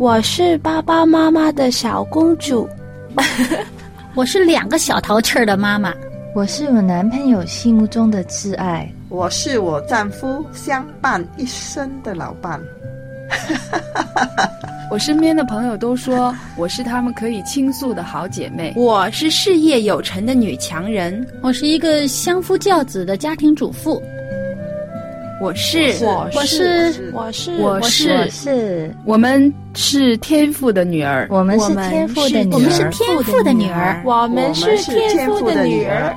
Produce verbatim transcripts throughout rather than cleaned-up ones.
我是爸爸妈妈的小公主。 我是两个小淘气儿的妈妈。 我是我男朋友心目中的挚爱。 我是我丈夫相伴一生的老伴。 我身边的朋友都说我是他们可以倾诉的好姐妹。 我是事业有成的女强人。 我是一个相夫教子的家庭主妇。 我是我是我是我是我是我们是天父的女儿。 我们是天父的女儿。 我们是天父的女儿。 我们是天父的女儿。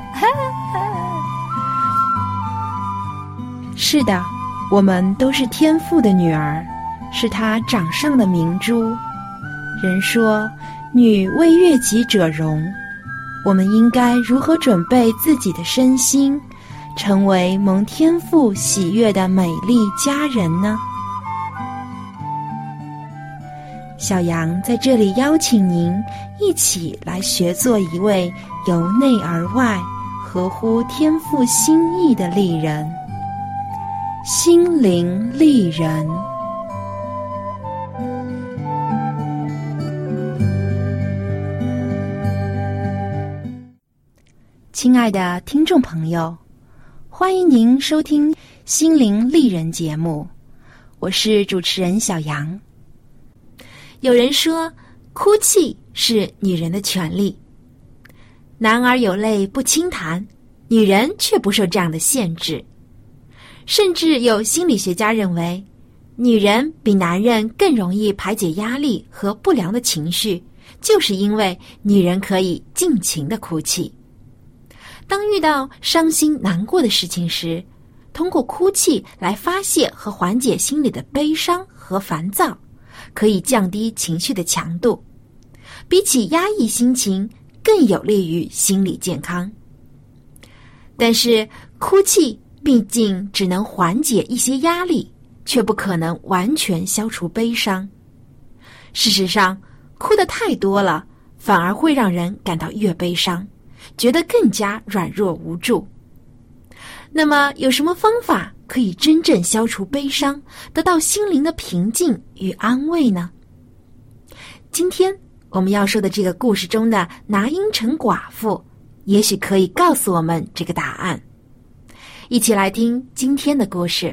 是的，我们都是天父的女儿，是他掌上的明珠。人说女为悦己者容，我们应该如何准备自己的身心，成为蒙天父喜悦的美丽佳人呢？小羊在这里邀请您一起来学做一位由内而外合乎天父心意的丽人，心灵丽人。亲爱的听众朋友，欢迎您收听心灵丽人节目，我是主持人小杨。有人说，哭泣是女人的权利，男儿有泪不轻弹，女人却不受这样的限制。甚至有心理学家认为，女人比男人更容易排解压力和不良的情绪，就是因为女人可以尽情地哭泣。当遇到伤心难过的事情时，通过哭泣来发泄和缓解心里的悲伤和烦躁，可以降低情绪的强度，比起压抑心情更有利于心理健康。但是哭泣毕竟只能缓解一些压力，却不可能完全消除悲伤。事实上，哭得太多了，反而会让人感到越悲伤，觉得更加软弱无助。那么有什么方法可以真正消除悲伤，得到心灵的平静与安慰呢？今天我们要说的这个故事中的拿因城寡妇，也许可以告诉我们这个答案。一起来听今天的故事。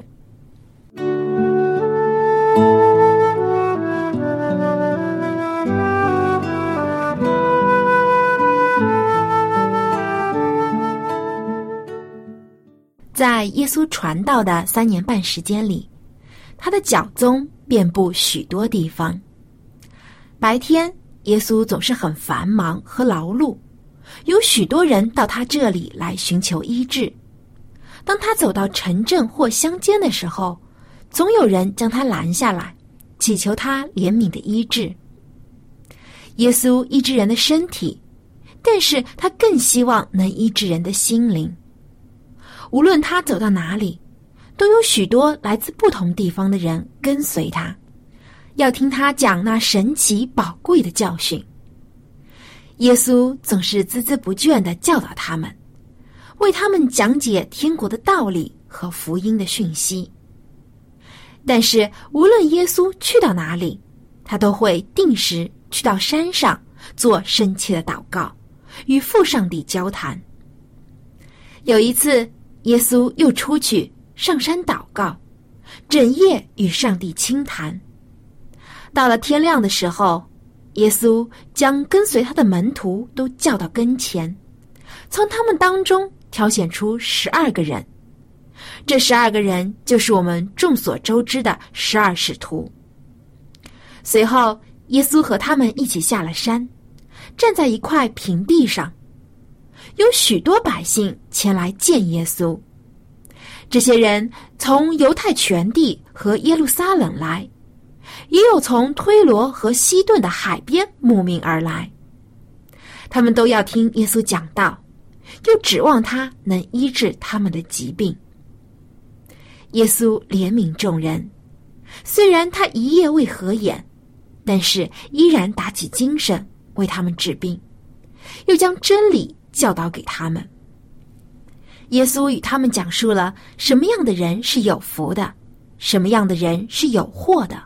在耶稣传道的三年半时间里，他的脚踪遍布许多地方。白天，耶稣总是很繁忙和劳碌，有许多人到他这里来寻求医治。当他走到城镇或乡间的时候，总有人将他拦下来，祈求他怜悯的医治。耶稣医治人的身体，但是他更希望能医治人的心灵。无论他走到哪里，都有许多来自不同地方的人跟随他，要听他讲那神奇宝贵的教训。耶稣总是孜孜不倦地教导他们，为他们讲解天国的道理和福音的讯息。但是无论耶稣去到哪里，他都会定时去到山上做深切的祷告，与父上帝交谈。有一次，耶稣又出去上山祷告，整夜与上帝倾谈。到了天亮的时候，耶稣将跟随他的门徒都叫到跟前，从他们当中挑选出十二个人。这十二个人就是我们众所周知的十二使徒。随后，耶稣和他们一起下了山，站在一块平地上。有许多百姓前来见耶稣。这些人从犹太全地和耶路撒冷来，也有从推罗和西顿的海边慕名而来。他们都要听耶稣讲道，又指望他能医治他们的疾病。耶稣怜悯众人，虽然他一夜未合眼，但是依然打起精神为他们治病，又将真理教导给他们。耶稣与他们讲述了什么样的人是有福的，什么样的人是有祸的，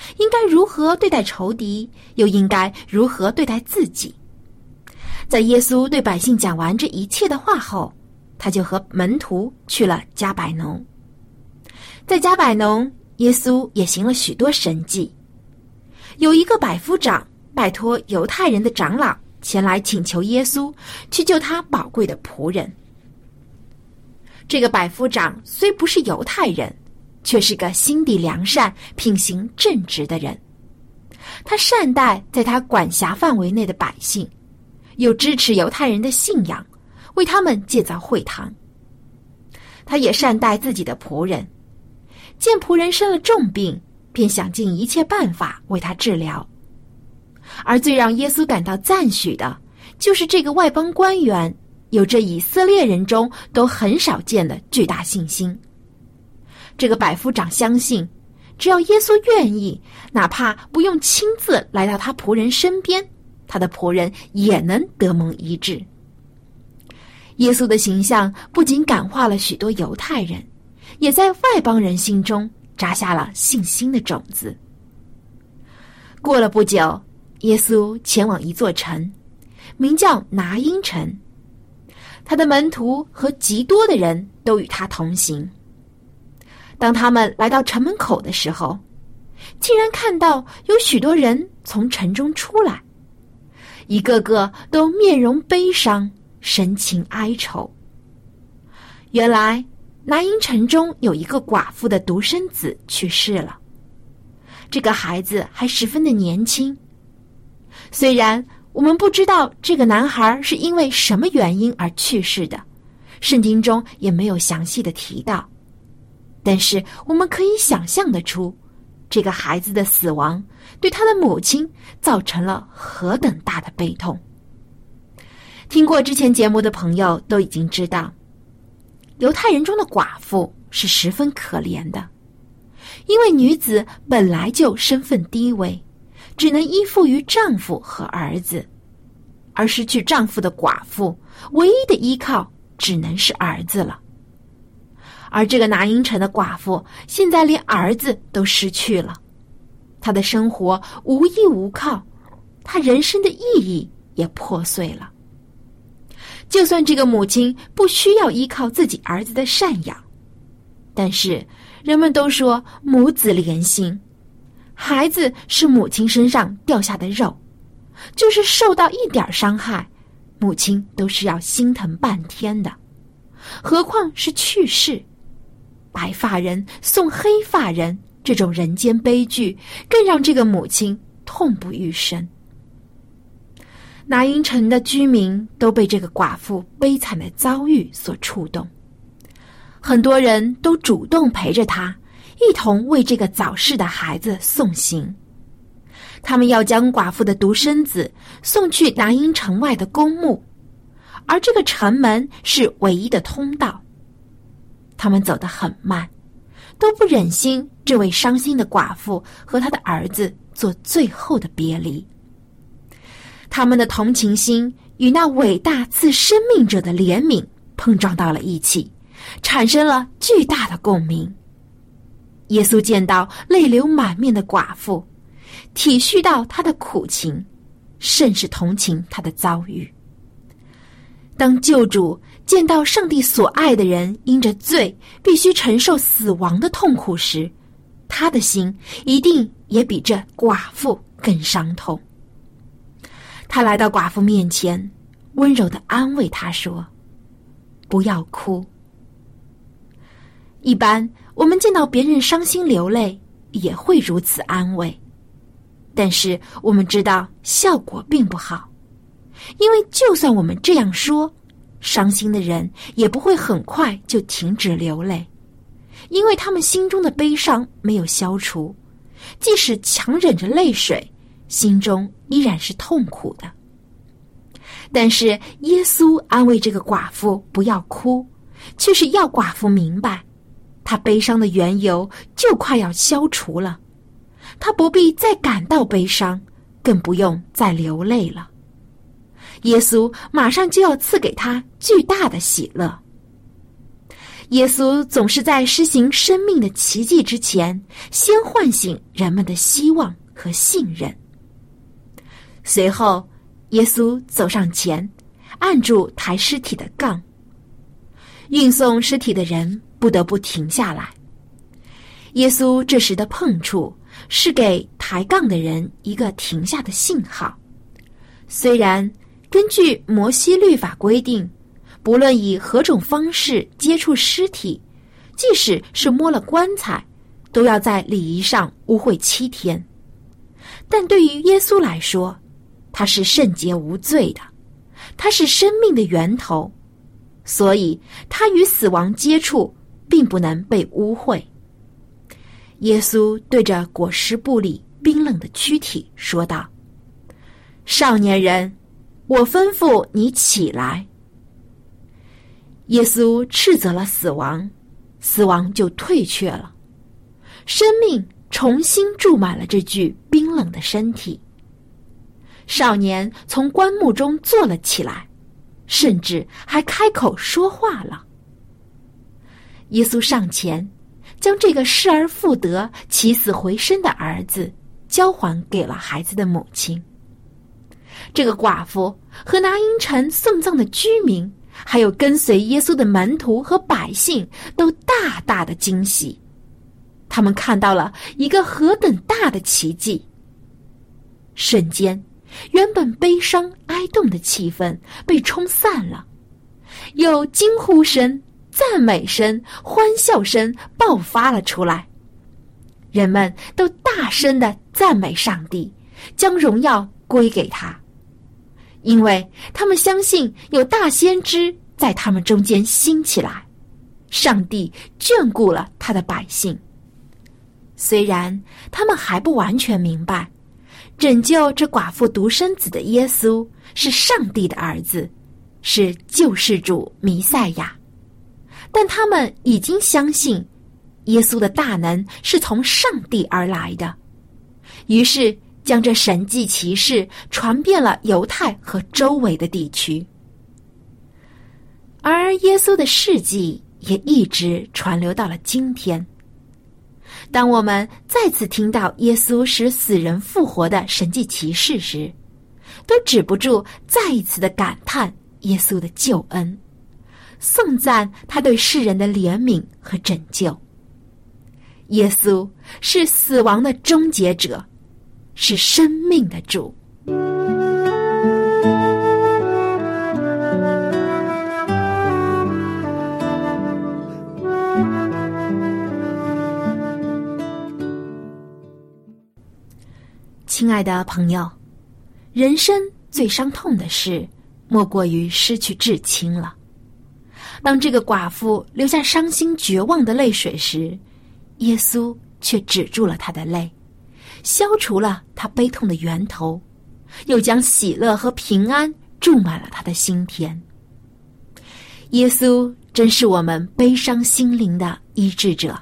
应该如何对待仇敌，又应该如何对待自己。在耶稣对百姓讲完这一切的话后，他就和门徒去了迦百农。在迦百农，耶稣也行了许多神迹。有一个百夫长拜托犹太人的长老前来请求耶稣去救他宝贵的仆人。这个百夫长虽不是犹太人，却是个心地良善、品行正直的人。他善待在他管辖范围内的百姓，又支持犹太人的信仰，为他们建造会堂。他也善待自己的仆人，见仆人生了重病，便想尽一切办法为他治疗。而最让耶稣感到赞许的，就是这个外邦官员有着以色列人中都很少见的巨大信心。这个百夫长相信，只要耶稣愿意，哪怕不用亲自来到他仆人身边，他的仆人也能得蒙医治。耶稣的形象不仅感化了许多犹太人，也在外邦人心中扎下了信心的种子。过了不久，耶稣前往一座城，名叫拿因城。他的门徒和极多的人都与他同行。当他们来到城门口的时候，竟然看到有许多人从城中出来，一个个都面容悲伤，神情哀愁。原来拿因城中有一个寡妇的独生子去世了，这个孩子还十分的年轻。虽然我们不知道这个男孩是因为什么原因而去世的，圣经中也没有详细的提到，但是我们可以想象得出，这个孩子的死亡对他的母亲造成了何等大的悲痛。听过之前节目的朋友都已经知道，犹太人中的寡妇是十分可怜的，因为女子本来就身份低微，只能依附于丈夫和儿子，而失去丈夫的寡妇唯一的依靠只能是儿子了。而这个拿因城的寡妇现在连儿子都失去了，她的生活无依无靠，她人生的意义也破碎了。就算这个母亲不需要依靠自己儿子的赡养，但是人们都说母子连心，孩子是母亲身上掉下的肉，就是受到一点伤害，母亲都是要心疼半天的，何况是去世。白发人送黑发人，这种人间悲剧更让这个母亲痛不欲生。拿因城的居民都被这个寡妇悲惨的遭遇所触动，很多人都主动陪着她，一同为这个早逝的孩子送行。他们要将寡妇的独生子送去拿因城外的公墓，而这个城门是唯一的通道。他们走得很慢，都不忍心这位伤心的寡妇和他的儿子做最后的别离。他们的同情心与那伟大赐生命者的怜悯碰撞到了一起，产生了巨大的共鸣。耶稣见到泪流满面的寡妇，体恤到她的苦情，甚是同情她的遭遇。当救主见到上帝所爱的人因着罪必须承受死亡的痛苦时，他的心一定也比这寡妇更伤痛。他来到寡妇面前，温柔地安慰她说：“不要哭。”一般我们见到别人伤心流泪，也会如此安慰，但是我们知道效果并不好，因为就算我们这样说，伤心的人也不会很快就停止流泪，因为他们心中的悲伤没有消除，即使强忍着泪水，心中依然是痛苦的。但是耶稣安慰这个寡妇不要哭，却是要寡妇明白，她悲伤的缘由就快要消除了，她不必再感到悲伤，更不用再流泪了。耶稣马上就要赐给她巨大的喜乐。 耶稣总是在施行生命的奇迹之前，先唤醒人们的希望和信任。随后，耶稣走上前，按住抬尸体的杠。运送尸体的人不得不停下来。耶稣这时的碰触是给抬杠的人一个停下的信号。虽然根据摩西律法规定，不论以何种方式接触尸体，即使是摸了棺材，都要在礼仪上污秽七天。但对于耶稣来说，他是圣洁无罪的，他是生命的源头，所以他与死亡接触并不能被污秽。耶稣对着裹尸布里冰冷的躯体说道：少年人，我吩咐你起来。耶稣斥责了死亡，死亡就退却了，生命重新注满了这具冰冷的身体。少年从棺木中坐了起来，甚至还开口说话了。耶稣上前，将这个失而复得、起死回生的儿子交还给了孩子的母亲。这个寡妇和拿因城送葬的居民，还有跟随耶稣的门徒和百姓，都大大的惊喜。他们看到了一个何等大的奇迹！瞬间，原本悲伤哀痛的气氛被冲散了，有惊呼声、赞美声、欢笑声爆发了出来。人们都大声地赞美上帝，将荣耀归给他，因为他们相信有大先知在他们中间兴起来，上帝眷顾了他的百姓。虽然他们还不完全明白，拯救这寡妇独生子的耶稣是上帝的儿子，是救世主弥赛亚，但他们已经相信耶稣的大能是从上帝而来的，于是将这神迹奇事传遍了犹太和周围的地区。而耶稣的事迹也一直传流到了今天。当我们再次听到耶稣使死人复活的神迹奇事时，都止不住再一次的感叹耶稣的救恩，颂赞他对世人的怜悯和拯救。耶稣是死亡的终结者，是生命的主。亲爱的朋友，人生最伤痛的事，莫过于失去至亲了。当这个寡妇流下伤心绝望的泪水时，耶稣却止住了她的泪，消除了她悲痛的源头，又将喜乐和平安注满了她的心田。耶稣真是我们悲伤心灵的医治者。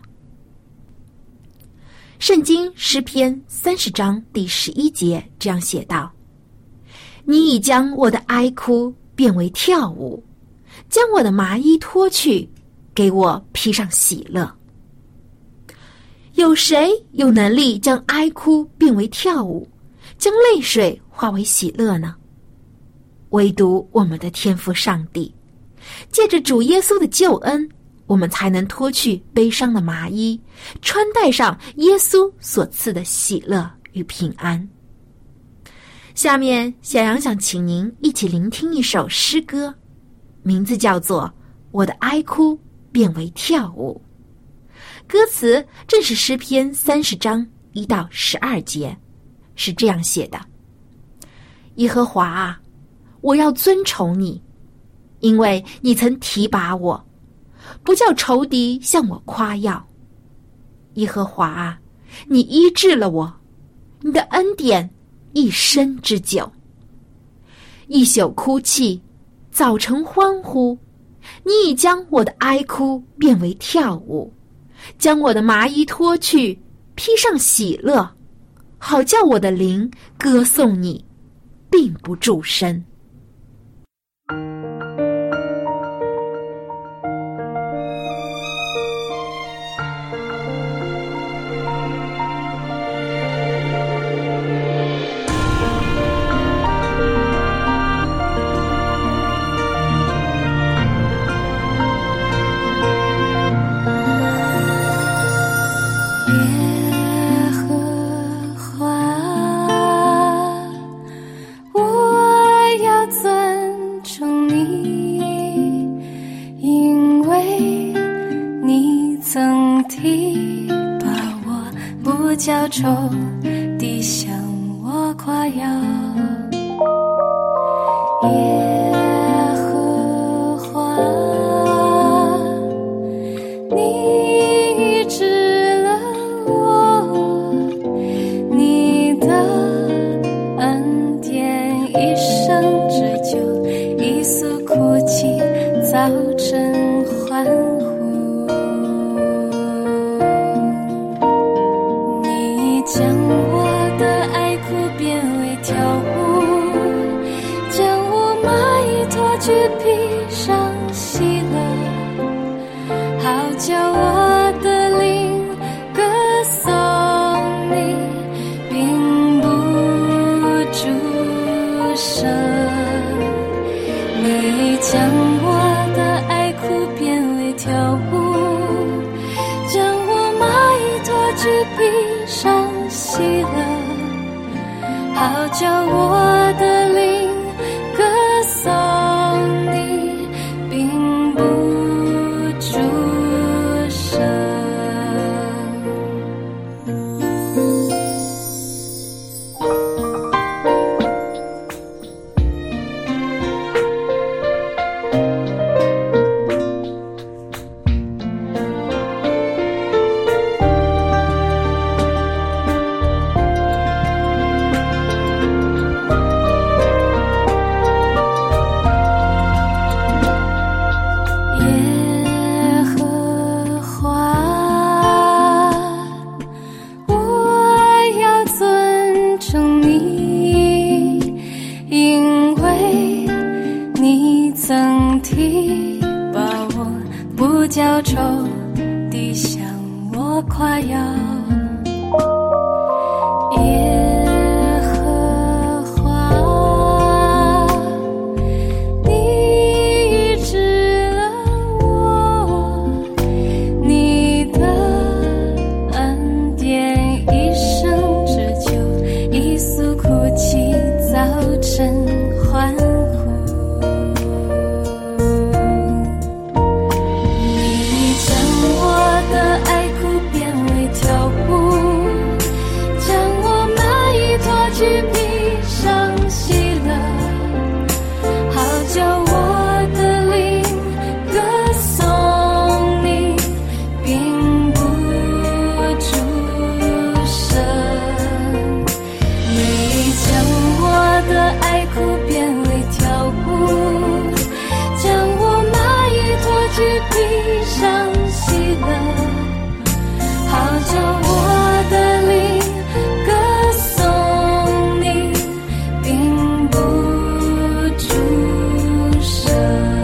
圣经诗篇三十章第十一节这样写道：你已将我的哀哭变为跳舞，将我的麻衣脱去，给我披上喜乐。有谁有能力将哀哭变为跳舞，将泪水化为喜乐呢？唯独我们的天父上帝。借着主耶稣的救恩，我们才能脱去悲伤的麻衣，穿戴上耶稣所赐的喜乐与平安。下面小羊想请您一起聆听一首诗歌，名字叫做《我的哀哭变为跳舞》。歌词正是诗篇三十章一到十二节，是这样写的：耶和华啊，我要尊崇你，因为你曾提拔我，不叫仇敌向我夸耀。耶和华啊，你医治了我，你的恩典一生之久。一宿哭泣，早晨欢呼，你已将我的哀哭变为跳舞，将我的麻衣脱去，披上喜乐，好叫我的灵歌颂你，并不住声。 叫愁地向我夸耀。耶和华，你医治了我，你的恩典一生之久，一诉哭泣早晨欢呼。你将我的哀哭变为跳舞，将我麻衣脱去披上喜乐，好叫我的灵歌颂你，并不住声。你将我的哀哭变为跳舞，将我麻衣脱去披上喜乐，好叫我的灵歌颂你，并不住声。耶和华，我要尊崇你，因为你曾提拔我，不叫仇敌向我夸耀。耶和华，你医治了我，你的恩典一生之久，一诉哭泣早晨欢呼。你将我的哀哭变为跳舞，将我麻衣脱去披上喜乐，好叫我的灵歌颂你，并不住声。你将我的哀哭变为跳舞，将我麻衣脱去披上喜乐，好叫我的灵歌颂你，并不住声。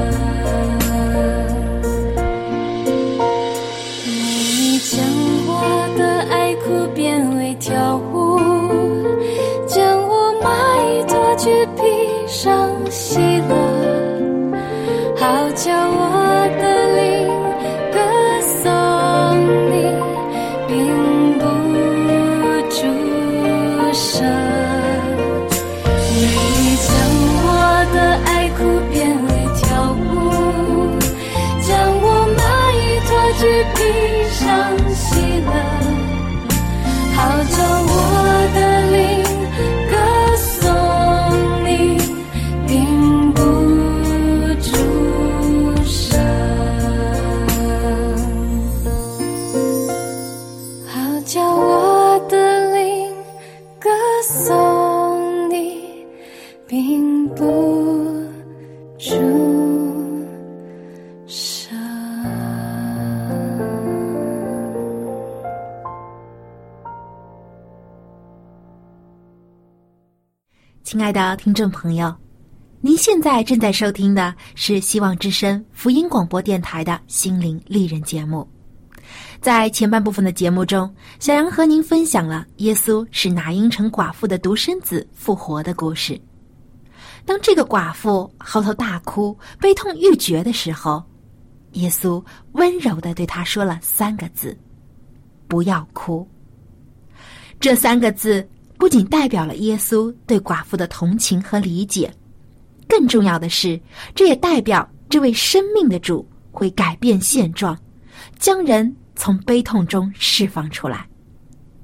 你将我的哀哭变为跳舞，将我麻衣脱去披上喜乐，好叫我的灵歌颂你，并不住声。你将我的哀哭变为跳舞，将我麻衣脱去披上喜乐，好叫我的灵歌颂你，并不住声，好叫我的灵歌颂你，并不住声。 亲爱的听众朋友，您现在正在收听的是希望之声福音广播电台的心灵丽人节目。在前半部分的节目中，小杨和您分享了耶稣是拿因城寡妇的独生子复活的故事。当这个寡妇嚎啕大哭，悲痛欲绝的时候，耶稣温柔地对她说了三个字：不要哭。这三个字不仅代表了耶稣对寡妇的同情和理解，更重要的是，这也代表这位生命的主会改变现状，将人从悲痛中释放出来。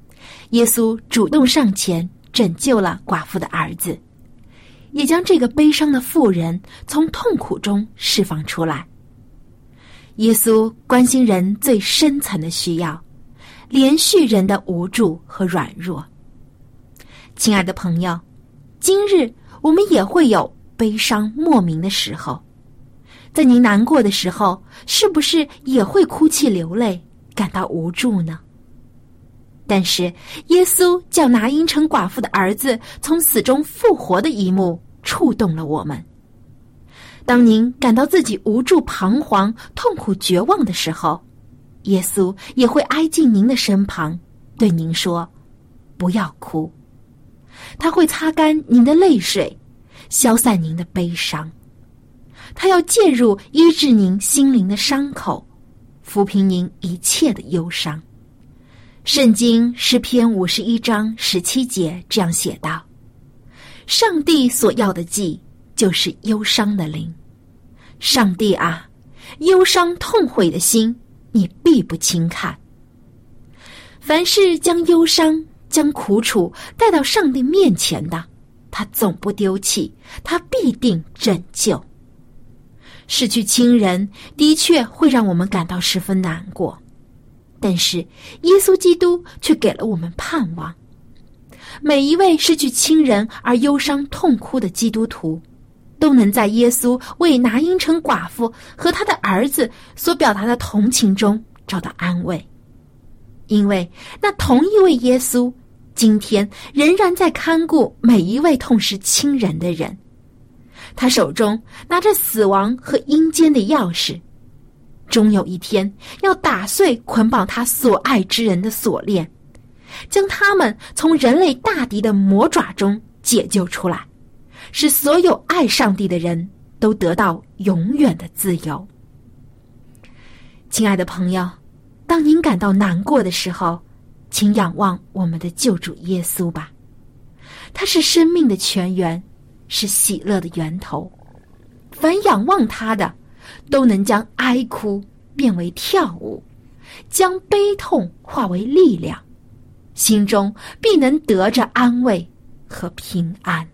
耶稣主动上前拯救了寡妇的儿子，也将这个悲伤的妇人从痛苦中释放出来。耶稣关心人最深层的需要，怜恤人的无助和软弱。亲爱的朋友，今日我们也会有悲伤莫名的时候，在您难过的时候，是不是也会哭泣流泪，感到无助呢？但是耶稣叫拿因城寡妇的儿子从死中复活的一幕触动了我们。当您感到自己无助彷徨、痛苦绝望的时候，耶稣也会挨近您的身旁，对您说，不要哭。他会擦干您的泪水，消散您的悲伤。他要介入医治您心灵的伤口，抚平您一切的忧伤。圣经诗篇五十一章十七节这样写道，上帝所要的祭就是忧伤的灵。上帝啊，忧伤痛悔的心你必不轻看。凡是将忧伤将苦楚带到上帝面前的，他总不丢弃，他必定拯救。失去亲人的确会让我们感到十分难过，但是耶稣基督却给了我们盼望。每一位失去亲人而忧伤痛哭的基督徒，都能在耶稣为拿因城寡妇和他的儿子所表达的同情中找到安慰。因为那同一位耶稣今天仍然在看顾每一位痛失亲人的人，他手中拿着死亡和阴间的钥匙，终有一天要打碎捆绑他所爱之人的锁链，将他们从人类大敌的魔爪中解救出来，使所有爱上帝的人都得到永远的自由。亲爱的朋友，当您感到难过的时候，请仰望我们的救主耶稣吧。他是生命的泉源，是喜乐的源头。凡仰望他的，都能将哀哭变为跳舞，将悲痛化为力量，心中必能得着安慰和平安。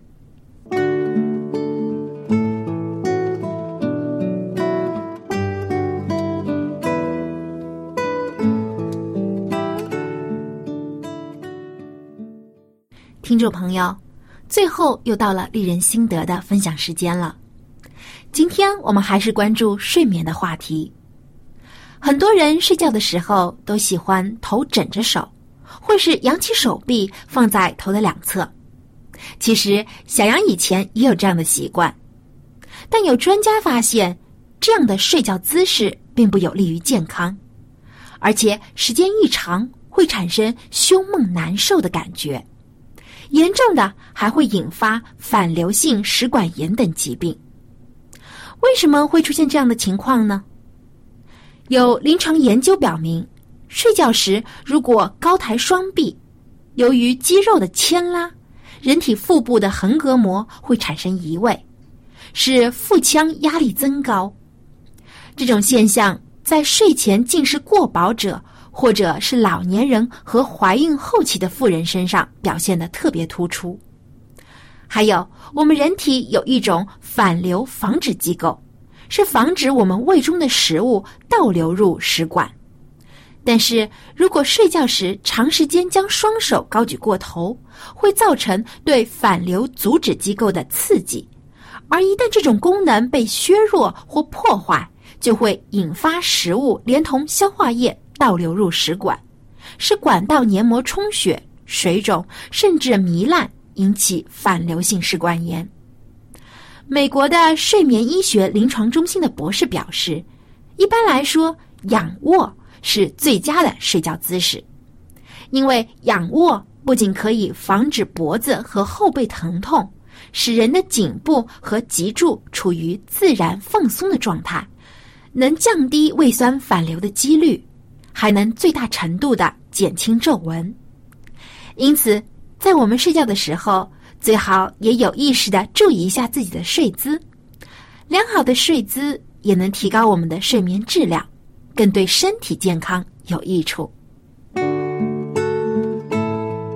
听众朋友，最后又到了励人心得的分享时间了。今天我们还是关注睡眠的话题。很多人睡觉的时候都喜欢头枕着手，或是扬起手臂放在头的两侧。其实小杨以前也有这样的习惯，但有专家发现，这样的睡觉姿势并不有利于健康，而且时间一长会产生胸闷难受的感觉，严重的还会引发反流性食管炎等疾病。为什么会出现这样的情况呢？有临床研究表明，睡觉时如果高抬双臂，由于肌肉的牵拉，人体腹部的横膈膜会产生移位，使腹腔压力增高。这种现象在睡前进食过饱者，或者是老年人和怀孕后期的妇人身上表现得特别突出。还有，我们人体有一种反流防止机构，是防止我们胃中的食物倒流入食管。但是如果睡觉时长时间将双手高举过头，会造成对反流阻止机构的刺激，而一旦这种功能被削弱或破坏，就会引发食物连同消化液倒流入食管，使管道黏膜充血、水肿，甚至糜烂，引起反流性食管炎。美国的睡眠医学临床中心的博士表示，一般来说，仰卧是最佳的睡觉姿势，因为仰卧不仅可以防止脖子和后背疼痛，使人的颈部和脊柱处于自然放松的状态，能降低胃酸反流的几率，还能最大程度地减轻皱纹。因此，在我们睡觉的时候，最好也有意识地注意一下自己的睡姿。良好的睡姿也能提高我们的睡眠质量，更对身体健康有益处。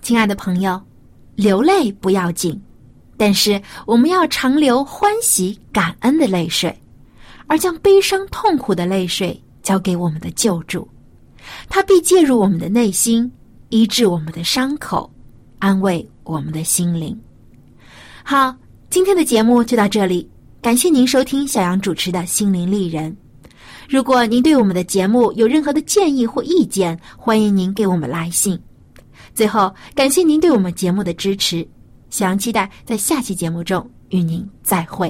亲爱的朋友，流泪不要紧，但是我们要常流欢喜感恩的泪水，而将悲伤痛苦的泪水交给我们的救主，他必介入我们的内心，医治我们的伤口，安慰我们的心灵。好，今天的节目就到这里，感谢您收听小杨主持的心灵丽人。如果您对我们的节目有任何的建议或意见，欢迎您给我们来信。最后，感谢您对我们节目的支持，小杨期待在下期节目中与您再会。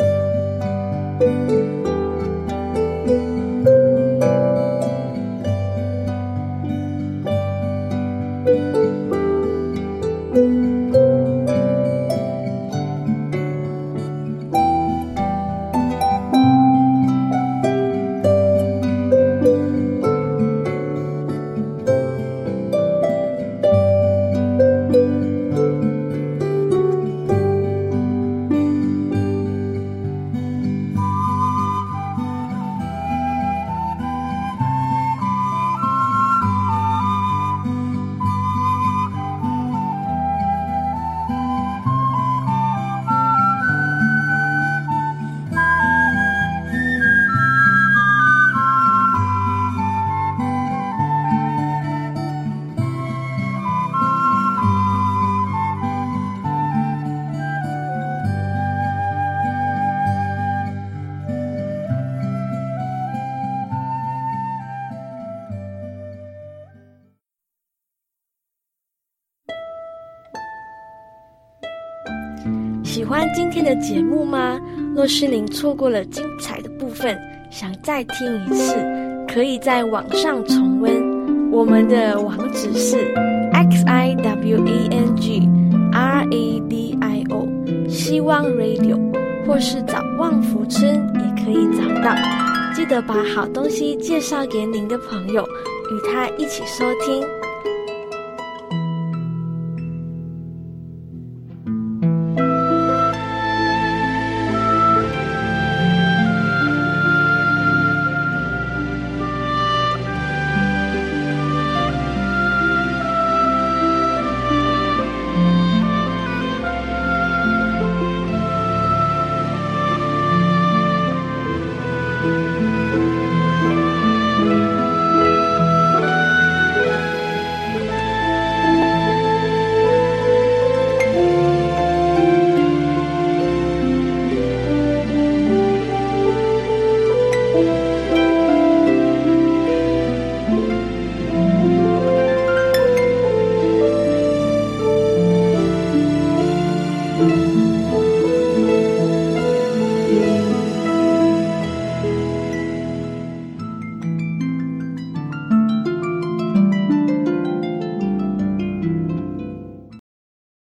喜欢今天的节目吗？若是您错过了精彩的部分，想再听一次，可以在网上重温。我们的网址是 x i w a n g r a d i o 希望 radio， 或是找旺福村也可以找到。记得把好东西介绍给您的朋友，与他一起收听。